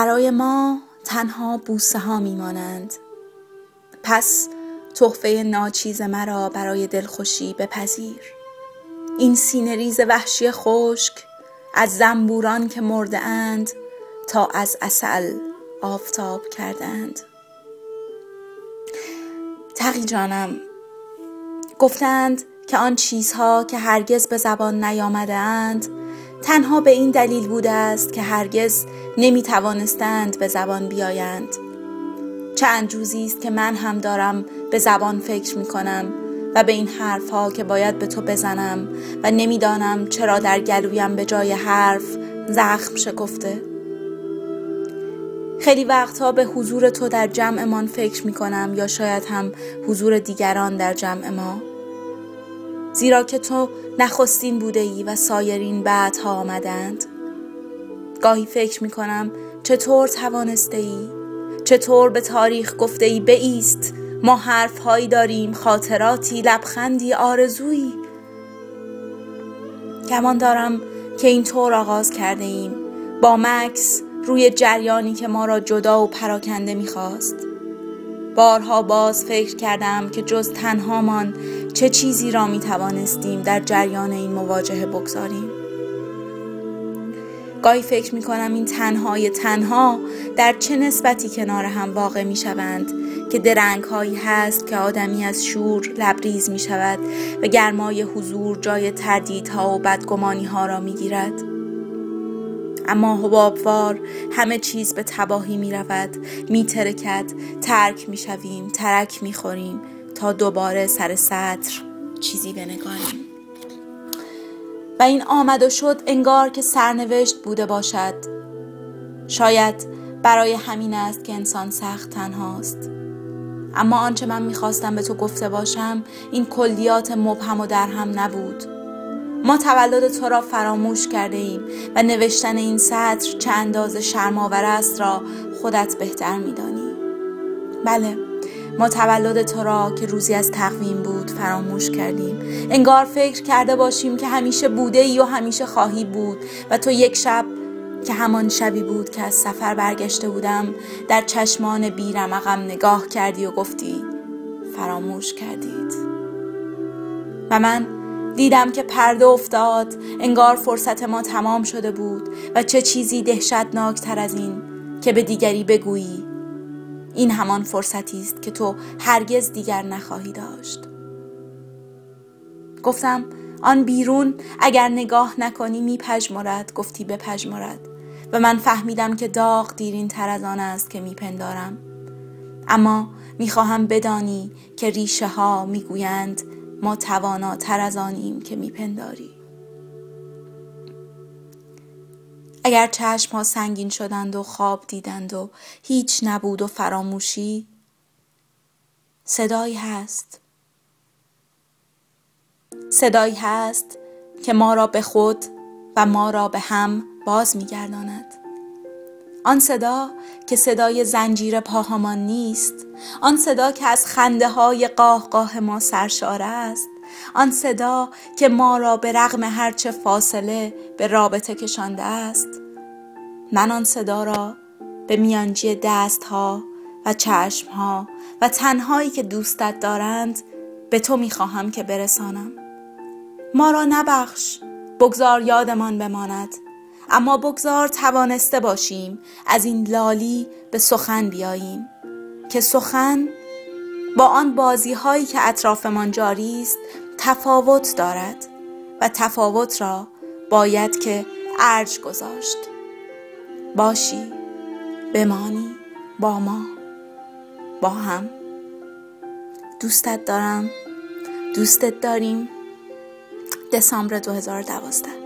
برای ما تنها بوسه ها میمانند. پس تحفه ناچیز مرا برای دلخوشی بپذیر. این سینه ریز وحشی خشک از زنبوران که مرده اند تا از عسل آفتاب کردند. تقی جانم، گفتند که آن چیزها که هرگز به زبان نیامده اند تنها به این دلیل بوده است که هرگز نمیتوانستند به زبان بیایند. چند روزی است که من هم دارم به زبان فکر میکنم و به این حرفها که باید به تو بزنم و نمیدانم چرا در گلویم به جای حرف زخم شکفته. خیلی وقتها به حضور تو در جمعمان فکر میکنم یا شاید هم حضور دیگران در جمع ما، زیرا که تو نخستین بوده ای و سایرین بعدها آمدند. گاهی فکر میکنم چطور توانسته ای؟ چطور به تاریخ گفته ای بایست، ما حرفهایی داریم، خاطراتی، لبخندی، آرزویی. گمان دارم که اینطور آغاز کرده ایم، با مکث روی جریانی که ما را جدا و پراکنده میخواست. بارها باز فکر کردم که جز تنهامان چه چیزی را میتوانستیم در جریان این مواجهه بگذاریم. گاهی فکر میکنم این تنهای تنها در چه نسبتی کنار هم واقع میشوند که درنگ‌هایی هست که آدمی از شور لبریز میشود و گرمای حضور جای تردیدها و بدگمانی‌ها را میگیرد. اما حبابوار همه چیز به تباهی می رود، می ترکد، ترک می شویم، ترک می خوریم تا دوباره سر سطر چیزی بنگاریم. و این آمد و شد انگار که سرنوشت بوده باشد. شاید برای همین است که انسان سخت تنهاست. اما آنچه من می خواستم به تو گفته باشم این کلیات مبهم و درهم نبود. ما تولد تو را فراموش کرده ایم و نوشتن این سطر چه اندازه شرم‌آور است را خودت بهتر می‌دانی. بله، ما تولد تو را که روزی از تقویم بود فراموش کردیم. انگار فکر کرده باشیم که همیشه بوده ای و همیشه خواهی بود و تو یک شب که همان شبی بود که از سفر برگشته بودم در چشمان بیرمقم نگاه کردی و گفتی فراموش کردید. و من دیدم که پرده افتاد، انگار فرصت ما تمام شده بود و چه چیزی دهشتناکتر از این که به دیگری بگویی این همان فرصتی است که تو هرگز دیگر نخواهی داشت. گفتم آن بیرون اگر نگاه نکنی میپژمرد. گفتی بپژمرد و من فهمیدم که داغ دیرین تر از آن است که میپندارم. اما میخواهم بدانی که ریشه ها میگویند ما تواناتر از آنیم که میپنداری. اگر چشم ها سنگین شدند و خواب دیدند و هیچ نبود و فراموشی، صدایی هست. صدایی هست که ما را به خود و ما را به هم باز میگرداند. آن صدا که صدای زنجیر پاهامان نیست، آن صدا که از خنده های قاه قاه ما سرشار است، آن صدا که ما را به رغم هرچه فاصله به رابطه کشانده است. من آن صدا را به میانجی دست ها و چشم ها و تنهایی که دوستت دارند به تو میخواهم که برسانم. ما را نبخش، بگذار یادمان بماند، اما بگذار توانسته باشیم از این لالی به سخن بیاییم که سخن با آن بازی هایی که اطرافمان جاری است تفاوت دارد و تفاوت را باید که ارج گذاشت. باشی، بمانی با ما، با هم. دوستت دارم، دوستت داریم. دسامبر 2012.